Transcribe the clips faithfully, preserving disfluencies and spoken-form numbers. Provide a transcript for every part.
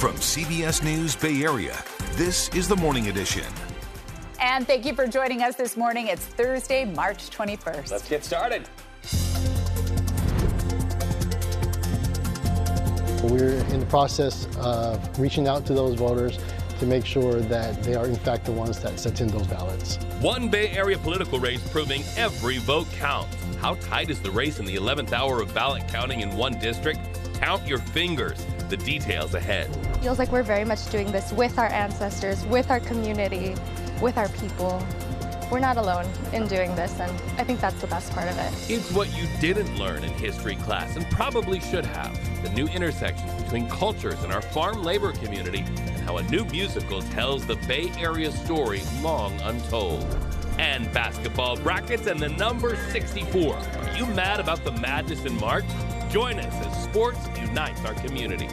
From C B S News Bay Area, this is the Morning Edition. And thank you for joining us this morning. It's Thursday, March twenty-first. Let's get started. We're in the process of reaching out to those voters to make sure that they are in fact the ones that sent in those ballots. One Bay Area political race proving every vote counts. How tight is the race in the eleventh hour of ballot counting in one district? Count your fingers. The details ahead. Feels like we're very much doing this with our ancestors, with our community, with our people. We're not alone in doing this, and I think that's the best part of it. It's what you didn't learn in history class and probably should have. The new intersections between cultures in our farm labor community and how a new musical tells the Bay Area story long untold. And basketball brackets and the number sixty-four. Are you mad about the madness in March? Join us as sports unites our community.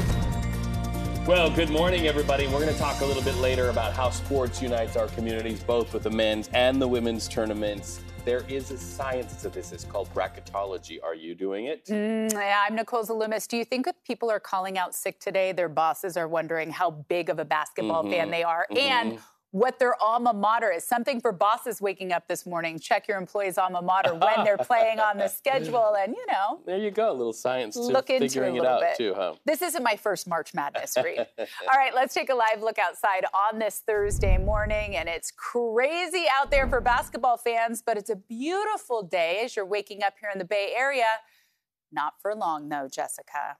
Well, good morning, everybody. We're going to talk a little bit later about how sports unites our communities, both with the men's and the women's tournaments. There is a science to this. It's called bracketology. Are you doing it? Mm, yeah, I'm Nicole Zalumis. Do you think if people are calling out sick today, their bosses are wondering how big of a basketball mm-hmm. fan they are? Mm-hmm. And what their alma mater is. Something for bosses waking up this morning. Check your employees' alma mater when they're playing on the schedule, and you know. There you go, a little science to look into figuring a it out bit. too, huh? This isn't my first March Madness read. All right, let's take a live look outside on this Thursday morning, and it's crazy out there for basketball fans, but it's a beautiful day as you're waking up here in the Bay Area. Not for long, though, Jessica.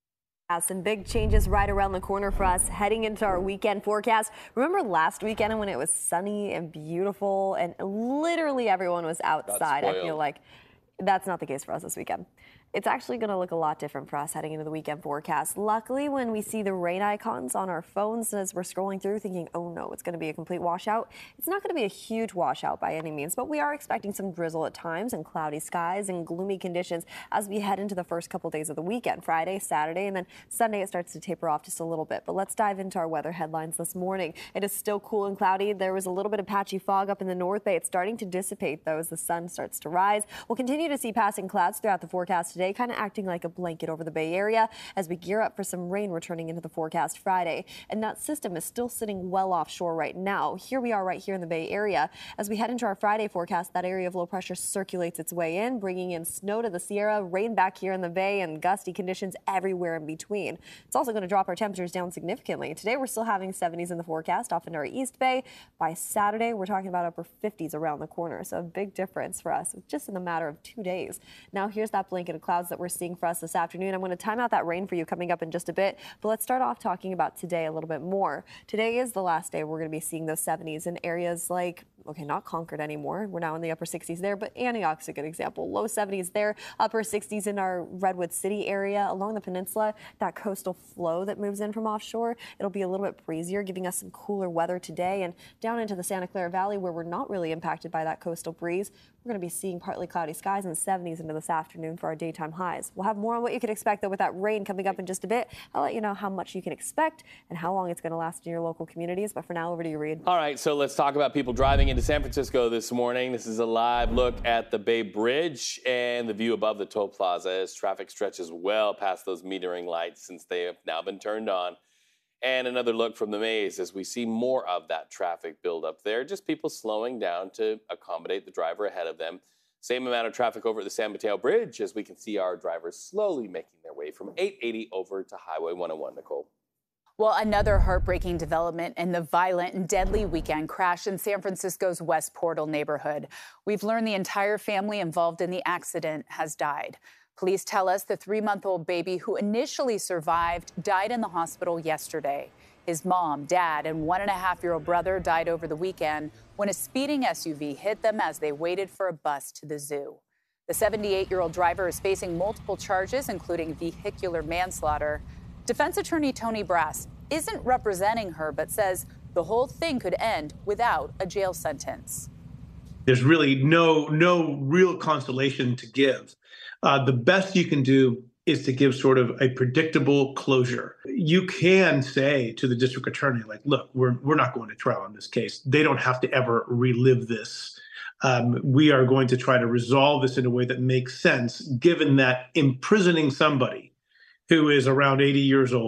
Some big changes right around the corner for us heading into our weekend forecast. Remember last weekend when it was sunny and beautiful and literally everyone was outside? I feel like that's not the case for us this weekend. It's actually going to look a lot different for us heading into the weekend forecast. Luckily, when we see the rain icons on our phones as we're scrolling through thinking, oh no, it's going to be a complete washout, it's not going to be a huge washout by any means, but we are expecting some drizzle at times and cloudy skies and gloomy conditions as we head into the first couple days of the weekend, Friday, Saturday, and then Sunday it starts to taper off just a little bit. But let's dive into our weather headlines this morning. It is still cool and cloudy. There was a little bit of patchy fog up in the North Bay. It's starting to dissipate, though, as the sun starts to rise. We'll continue to see passing clouds throughout the forecast today, kind of acting like a blanket over the Bay Area as we gear up for some rain returning into the forecast Friday. And that system is still sitting well offshore right now. Here we are right here in the Bay Area. As we head into our Friday forecast, that area of low pressure circulates its way in, bringing in snow to the Sierra, rain back here in the Bay, and gusty conditions everywhere in between. It's also going to drop our temperatures down significantly. Today, we're still having seventies in the forecast off into our East Bay. By Saturday, we're talking about upper fifties around the corner. So a big difference for us just in the matter of two days. Now, here's that blanket of clouds that we're seeing for us this afternoon. I'm going to time out that rain for you coming up in just a bit, but let's start off talking about today a little bit more. Today is the last day we're going to be seeing those seventies in areas like, okay, not Concord anymore. We're now in the upper sixties there, but Antioch's a good example. Low seventies there, upper sixties in our Redwood City area. Along the peninsula, that coastal flow that moves in from offshore, it'll be a little bit breezier, giving us some cooler weather today. And down into the Santa Clara Valley, where we're not really impacted by that coastal breeze, we're going to be seeing partly cloudy skies in the seventies into this afternoon for our daytime highs. We'll have more on what you can expect, though, with that rain coming up in just a bit. I'll let you know how much you can expect and how long it's going to last in your local communities. But for now, over to you, Reed. All right, so let's talk about people driving into San Francisco this morning. This is a live look at the Bay Bridge and the view above the toll plaza as traffic stretches well past those metering lights since they have now been turned on. And another look from the maze as we see more of that traffic build up there. Just people slowing down to accommodate the driver ahead of them. Same amount of traffic over at the San Mateo Bridge as we can see our drivers slowly making their way from eight eighty over to Highway one oh one, Nicole. Well, another heartbreaking development in the violent and deadly weekend crash in San Francisco's West Portal neighborhood. We've learned the entire family involved in the accident has died. Police tell us the three-month-old baby who initially survived died in the hospital yesterday. His mom, dad, and one-and-a-half-year-old brother died over the weekend when a speeding S U V hit them as they waited for a bus to the zoo. The seventy-eight-year-old driver is facing multiple charges, including vehicular manslaughter. Defense attorney Tony Brass isn't representing her, but says the whole thing could end without a jail sentence. There's really no no real consolation to give. Uh, the best you can do is to give sort of a predictable closure. You can say to the district attorney, like, look, we're we're not going to trial on this case. They don't have to ever relive this. Um, we are going to try to resolve this in a way that makes sense, given that imprisoning somebody who is around eighty years old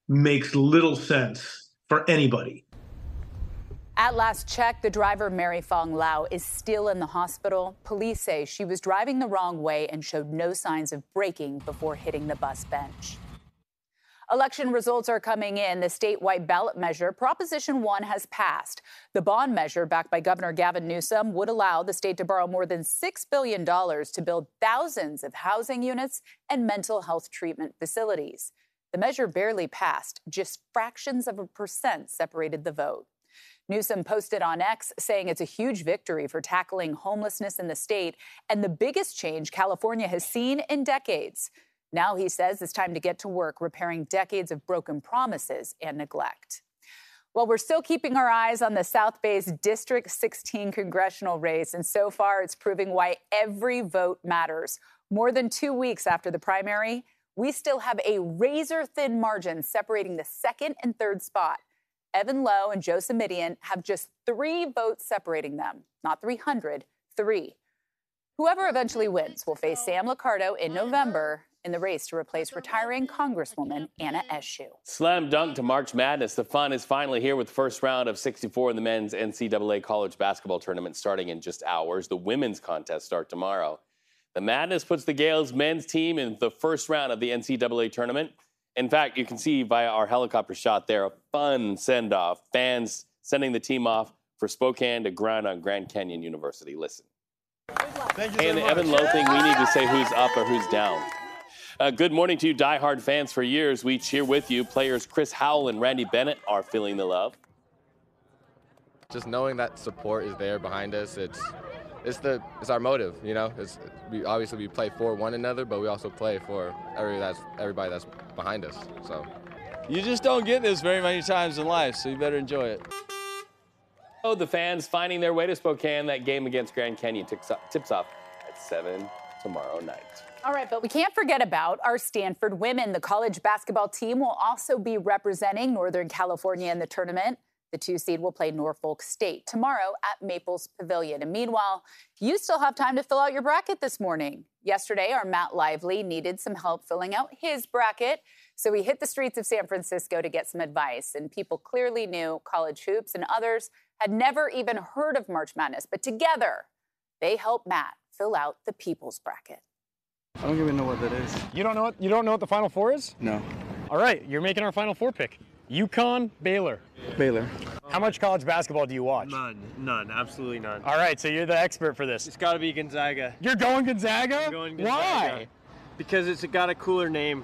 makes little sense for anybody. At last check, the driver, Mary Fong Lau, is still in the hospital. Police say she was driving the wrong way and showed no signs of braking before hitting the bus bench. Election results are coming in. The statewide ballot measure, Proposition one, has passed. The bond measure, backed by Governor Gavin Newsom, would allow the state to borrow more than six billion dollars to build thousands of housing units and mental health treatment facilities. The measure barely passed. Just fractions of a percent separated the vote. Newsom posted on X saying it's a huge victory for tackling homelessness in the state and the biggest change California has seen in decades. Now he says it's time to get to work repairing decades of broken promises and neglect. Well, we're still keeping our eyes on the South Bay's District sixteen congressional race, and so far it's proving why every vote matters. More than two weeks after the primary, we still have a razor-thin margin separating the second and third spot. Evan Lowe and Joe Simitian have just three votes separating them. Not three hundred, three. Whoever eventually wins will face Sam Liccardo in November in the race to replace retiring Congresswoman Anna Eshoo. Slam dunk to March Madness. The fun is finally here with the first round of sixty-four in the men's N C double A college basketball tournament starting in just hours. The women's contests start tomorrow. The Madness puts the Gales men's team in the first round of the N C double A tournament. In fact, you can see via our helicopter shot there a fun send-off. Fans sending the team off for Spokane to grind on Grand Canyon University. Listen. Hey, in the Evan Lowe thing, we need to say who's up or who's down. Uh, good morning to you, diehard fans. For years, we cheer with you. Players Chris Howell and Randy Bennett are feeling the love. Just knowing that support is there behind us, it's it's the it's our motive, you know. It's we obviously we play for one another, but we also play for every that's everybody that's behind us. So you just don't get this very many times in life, so you better enjoy it. Oh, the fans finding their way to Spokane. That game against Grand Canyon tips, up, tips off at seven tomorrow night. All right, but we can't forget about our Stanford women. The college basketball team will also be representing Northern California in the tournament. The two seed will play Norfolk State tomorrow at Maples Pavilion. And meanwhile, you still have time to fill out your bracket this morning. Yesterday, our Matt Lively needed some help filling out his bracket, so he hit the streets of San Francisco to get some advice. And people clearly knew college hoops, and others had never even heard of March Madness. But together, they helped Matt fill out the People's Bracket. I don't even know what that is. You don't know what you don't know what the Final Four is? No. All right, you're making our Final Four pick. UConn, Baylor. Baylor. How much college basketball do you watch? None, none, absolutely none. All right, so you're the expert for this. It's got to be Gonzaga. You're going Gonzaga? I'm going Gonzaga. Why? Because it's got a cooler name.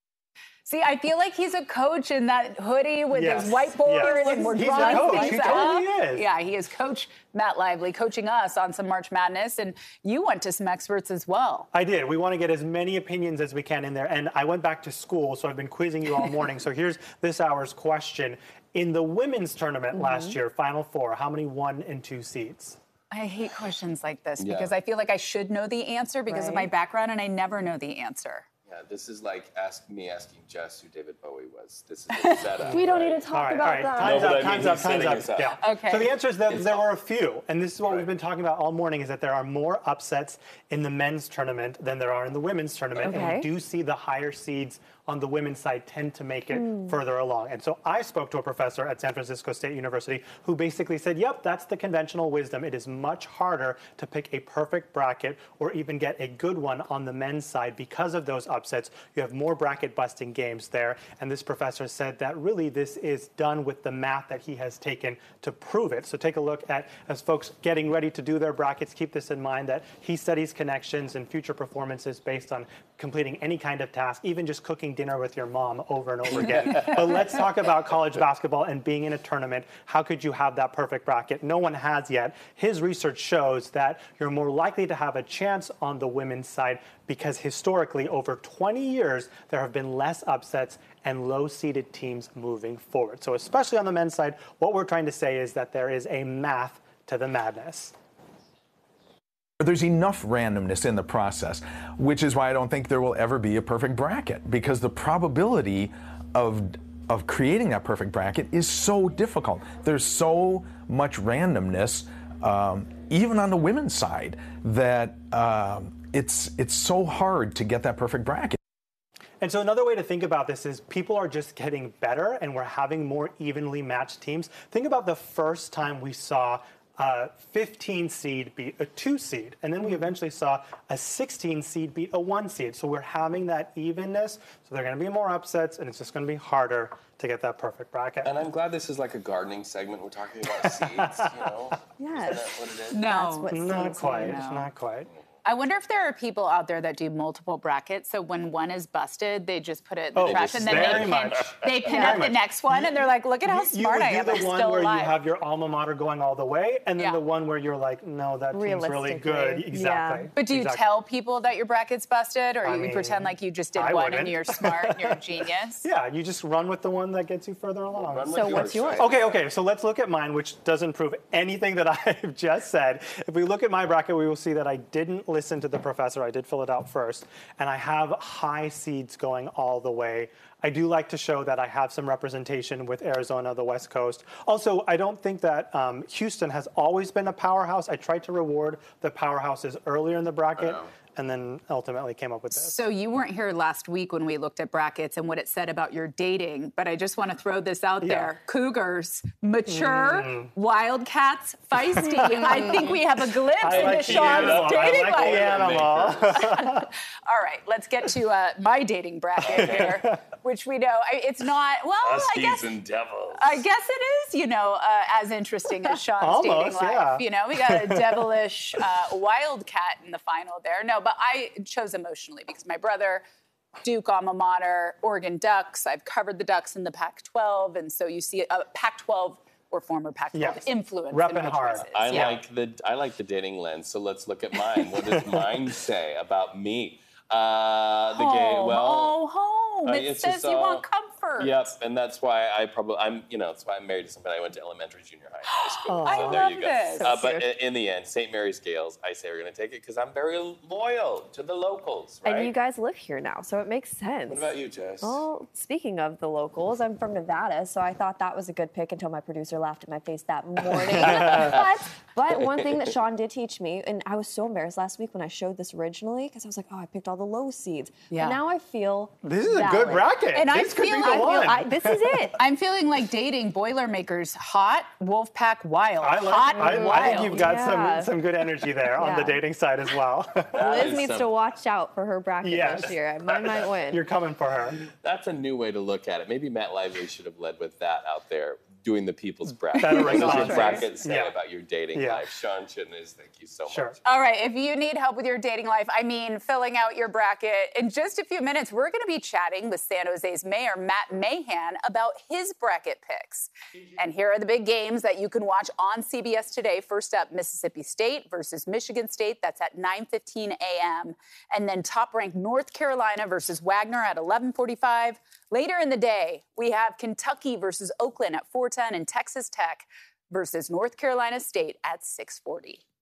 See, I feel like he's a coach in that hoodie with yes. his whiteboard, yes. and we're he's drawing a coach. things he up. Totally is. Yeah, he is Coach Matt Lively, coaching us on some March Madness, and you went to some experts as well. I did. We want to get as many opinions as we can in there, and I went back to school, so I've been quizzing you all morning. So here's this hour's question. In the women's tournament mm-hmm. last year, Final Four, how many one and two seeds? I hate questions like this yeah. because I feel like I should know the answer because right. of my background, and I never know the answer. Yeah, this is like ask me asking Jess who David Bowie was. This is a setup. We don't right? need to talk all right, about all right. that. Time's no, up, I mean, time's up, time's up. Yeah. Okay. So the answer is that there were a few, and this is what right. we've been talking about all morning, is that there are more upsets in the men's tournament than there are in the women's tournament, okay. and we do see the higher seeds on the women's side tend to make it mm. further along. And so I spoke to a professor at San Francisco State University who basically said, yep, that's the conventional wisdom. It is much harder to pick a perfect bracket or even get a good one on the men's side because of those upsets. You have more bracket busting games there. And this professor said that really this is done with the math that he has taken to prove it. So take a look at, as folks getting ready to do their brackets, keep this in mind that he studies connections and future performances based on completing any kind of task, even just cooking dinner with your mom over and over again. But let's talk about college basketball and being in a tournament. How could you have that perfect bracket? No one has yet. His research shows that you're more likely to have a chance on the women's side because historically, over twenty years, there have been less upsets and low-seeded teams moving forward. So especially on the men's side, what we're trying to say is that there is a math to the madness. There's enough randomness in the process, which is why I don't think there will ever be a perfect bracket, because the probability of of creating that perfect bracket is so difficult. There's so much randomness, um, even on the women's side, that um, it's it's so hard to get that perfect bracket. And so another way to think about this is people are just getting better and we're having more evenly matched teams. Think about the first time we saw a fifteen seed beat a two seed, and then we eventually saw a sixteen seed beat a one seed. So we're having that evenness, so there are going to be more upsets, and it's just going to be harder to get that perfect bracket. And I'm glad this is like a gardening segment. We're talking about seeds, you know? Yes. Isn't that what it is? No. That's what Not seeds quite, are. not quite. I wonder if there are people out there that do multiple brackets, so when one is busted, they just put it in the Oh, trash, and then very they pin, much. they pin Very up the much. next one, and they're like, look at how You smart would I do am, the I'm one still where alive. you have your alma mater going all the way, and then Yeah. the one where you're like, no, that team's really Realistically, good. yeah. Exactly. But do you exactly. tell people that your bracket's busted, or I you mean, pretend like you just did I one wouldn't. and you're smart and you're a genius? Yeah, you just run with the one that gets you further along. Run with So what's yours? Okay, okay, so let's look at mine, which doesn't prove anything that I've just said. If we look at my bracket, we will see that I didn't listen to the professor. I did fill it out first, and I have high seeds going all the way. I do like to show that I have some representation with Arizona, the West Coast. Also, I don't think that um, Houston has always been a powerhouse. I tried to reward the powerhouses earlier in the bracket, and then ultimately came up with this. So you weren't here last week when we looked at brackets and what it said about your dating, but I just want to throw this out Yeah. there. Cougars, mature, Mm. Wildcats, feisty. I think we have a glimpse I like into the animal. Sean's I dating like life. the animal. All right, let's get to uh, my dating bracket here, which we know I, it's not, well, I guess, and devils. I guess it is, you know, uh, as interesting as Sean's Almost, dating life. yeah. You know, we got a devilish uh, Wildcat in the final there. No, but I chose emotionally because my brother, Duke alma mater, Oregon Ducks. I've covered the Ducks in the Pac twelve, and so you see a Pac twelve or former Pac twelve Yes. influence Repping in my hard. choices. I Yeah. like the I like the dating lens, so let's look at mine. What does mine say about me? Uh, the home, gay well. oh, home. uh, it it's says just you all- want comfort. Yep, and that's why I probably I'm you know that's why I'm married to somebody I went to elementary, junior high, high school. I so there love you go. this. Uh, So but in, in the end, Saint Mary's Gales, I say we're going to take it because I'm very loyal to the locals, right? And you guys live here now, so it makes sense. What about you, Jess? Well, speaking of the locals, I'm from Nevada, so I thought that was a good pick until my producer laughed in my face that morning. but, but one thing that Sean did teach me, and I was so embarrassed last week when I showed this originally, because I was like, oh, I picked all the low seeds. Yeah. But now I feel This is a valid. good bracket. And I this could be feel the like- I one. feel- I- this is it. I'm feeling like dating Boilermakers hot, Wolfpack wild. I like. hot I, and I wild. think you've got Yeah. some some good energy there on the Yeah. dating side as well. That Liz is needs some- to watch out for her bracket Yes. this year. Mine might win. You're coming for her. That's a new way to look at it. Maybe Matt Lively should have led with that out there, doing the people's bracket. Better What does your response. bracket say Yeah. about your dating Yeah. life? Sean Chitnis, thank you so Sure. much. All right, if you need help with your dating life, I mean, filling out your bracket, in just a few minutes, we're going to be chatting with San Jose's Mayor Matt Mahan about his bracket picks. And here are the big games that you can watch on C B S today. First up, Mississippi State versus Michigan State. That's at nine fifteen a.m. And then top-ranked North Carolina versus Wagner at eleven forty-five. Later in the day, we have Kentucky versus Oakland at four ten and Texas Tech versus North Carolina State at six forty.